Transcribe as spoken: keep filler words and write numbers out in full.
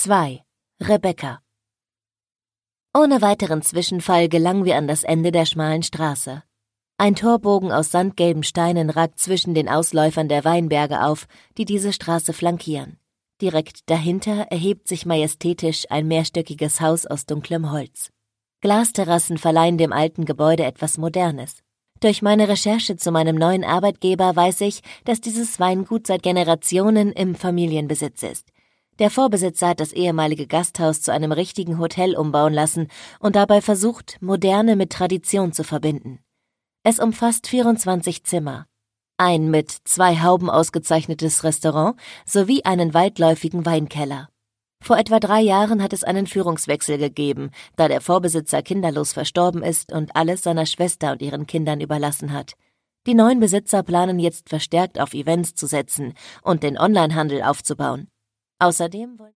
zwei. Rebecca. Ohne weiteren Zwischenfall gelangen wir an das Ende der schmalen Straße. Ein Torbogen aus sandgelben Steinen ragt zwischen den Ausläufern der Weinberge auf, die diese Straße flankieren. Direkt dahinter erhebt sich majestätisch ein mehrstöckiges Haus aus dunklem Holz. Glasterrassen verleihen dem alten Gebäude etwas Modernes. Durch meine Recherche zu meinem neuen Arbeitgeber weiß ich, dass dieses Weingut seit Generationen im Familienbesitz ist. Der Vorbesitzer hat das ehemalige Gasthaus zu einem richtigen Hotel umbauen lassen und dabei versucht, Moderne mit Tradition zu verbinden. Es umfasst vierundzwanzig Zimmer, ein mit zwei Hauben ausgezeichnetes Restaurant sowie einen weitläufigen Weinkeller. Vor etwa drei Jahren hat es einen Führungswechsel gegeben, da der Vorbesitzer kinderlos verstorben ist und alles seiner Schwester und ihren Kindern überlassen hat. Die neuen Besitzer planen jetzt verstärkt auf Events zu setzen und den Onlinehandel aufzubauen. Außerdem wollen